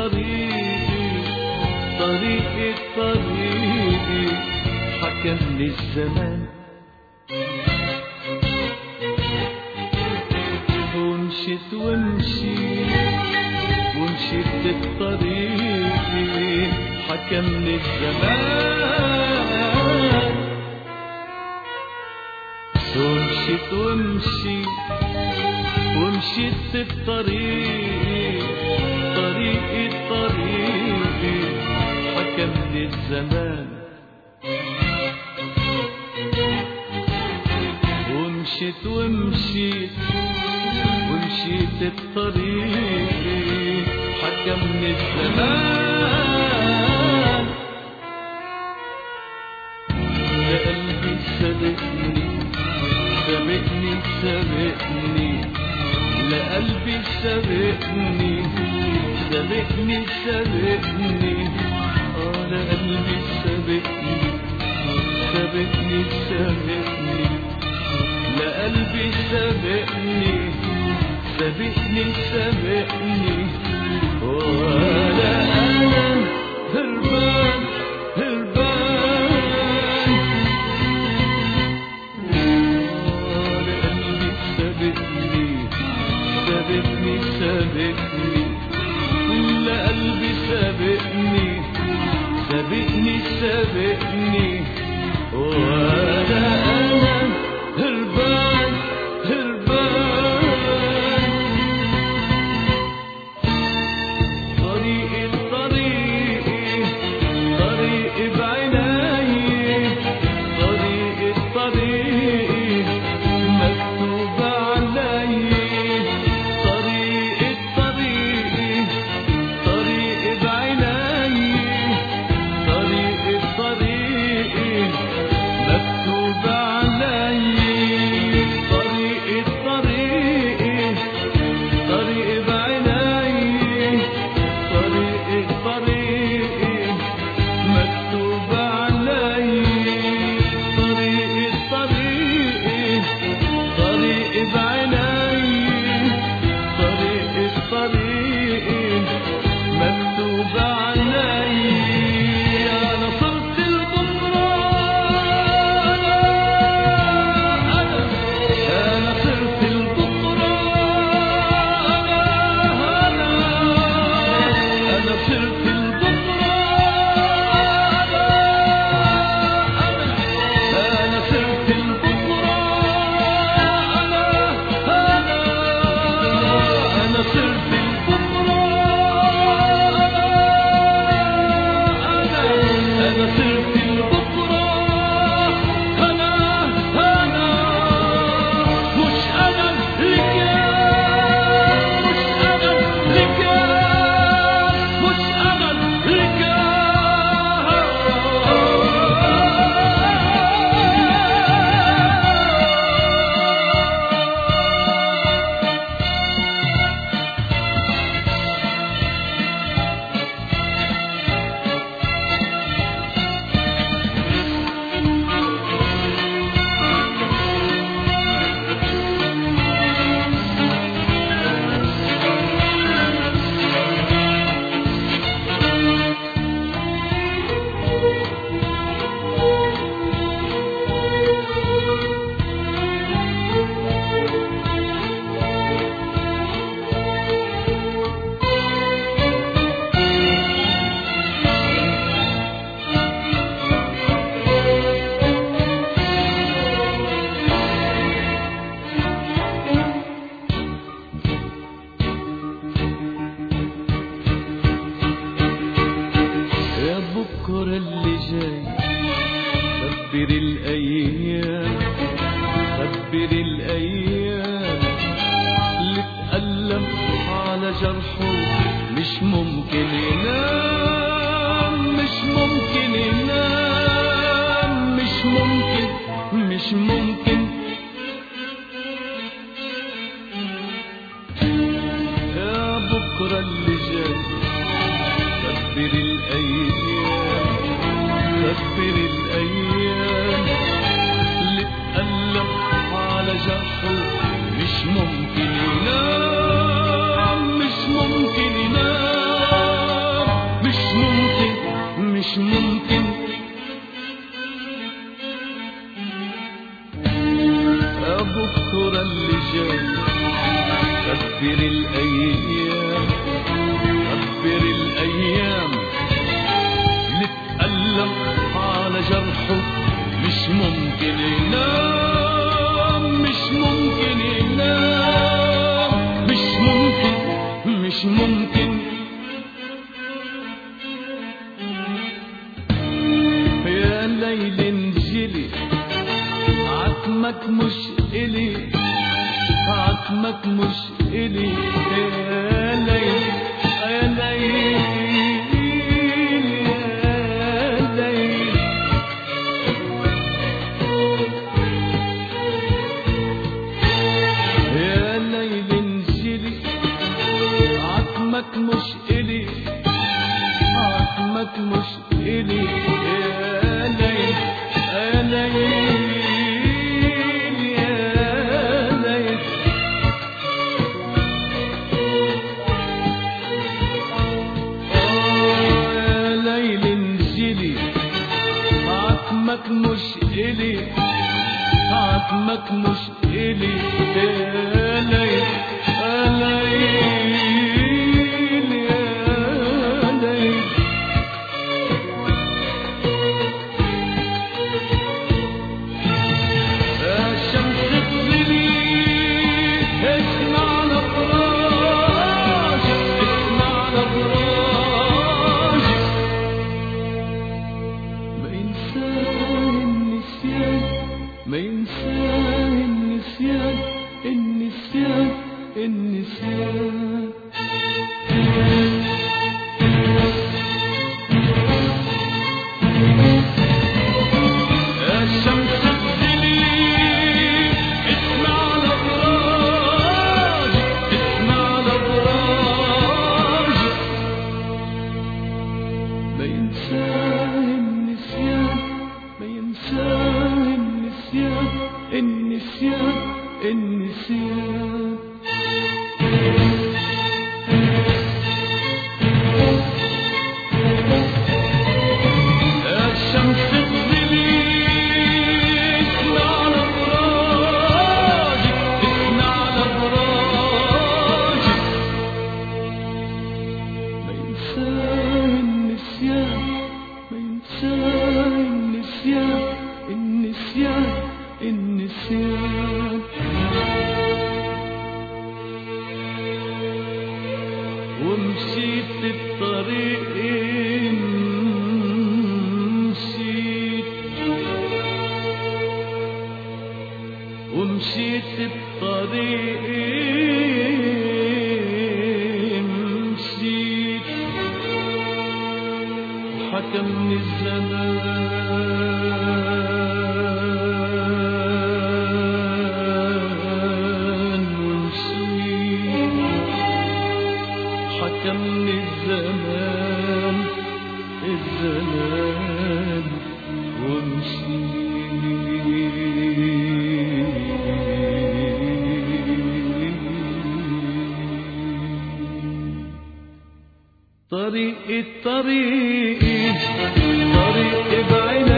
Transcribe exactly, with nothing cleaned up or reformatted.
طريقي طريقي طريقي حكمني الزمان. ومشيت ومشيت ومشيت بطريقي حكمني الزمان. ومشيت ومشيت ومشيت بطريقي طريقي طريقي حكمني الزمان. ومشيت ومشيت ومشيت بطريقي حكمني الزمان. يا قلبي سابقني سابقني سابقني لا قلبي سابقني سابقني سابقني اه لا قلبي سابقني سابقني سابقني لا قلبي سابقني سابقني سابقني ولا انا هربان هربان. ولا قلبي سابقني سابقني سابقني لا قلبي سابقني سابقني سابقني ولا انا هربان هربان. طريقي طريقي طريقي بعيني طريقي طريقي مكتوب علي. طريقي طريقي طريقي بعيني طريقي طريقي مكتوب علي. طريقي طريقي طريقي بعيني طريقي طريقي مكتوب علي. طريقي طريقي طريقي بعيني طريقي طريقي مكتوب علي. أنا صرت لبكرة أنا أنا صرت لبكرة أنا أنا أنا صرت لبكرة أنا أنا أنا صرت لبكرة أنا أنا أنا صرت لبكرة أنا أنا صرت لبكرة أنا أنا مش أنا اللي كان مش أنا اللي كان مش أنا اللي يا بكرة اللي جاي خبر الأيام خبر الأيام اللي تألم على جرحه مش ممكن ينام مش ممكن ينام مش ممكن مش ممكن. يا بكرة اللي جاي خبر الأيام خبر الأيام اللي تألم على جرحه مش ممكن ينام مش ممكن ينام مش ممكن بكرة اللي جاي كبر الأيام كبر الأيام نتألم على جرحه مش ممكن ينام مش ممكن ينام مش ممكن مش ممكن يا ليل انجلي عتمك مش إلي عتمك مش إلي يا ليل يا ليل يا ليل يا ليل انجلي عتمك مش إلي عتمك مش إلي يا ليل يا ليل عتمك مش إلي عتمك مش إلي يا ليل يا ليل يا ليل يا شمس اغزلي اسمع نبراجك اسمع نبراجك ما ينساه النسيان النسيان النسيان يا شمس اغزلي اسمع نبراجك اسمع نبراجك ما ينساه النسيان ما ينساه النسيان النسيان النسيان يا شمس اغزلي اسمع نبراجك اسمع نبراجك ما ينساه النسيان ما ينساه النسيان النسيان النسيان ومشيت في الطريق مشيت ومشيت في الطريق مشيت وحكمني الزمان حكمني الزمان الزمان ومشي طريق الطريق طريق بعيد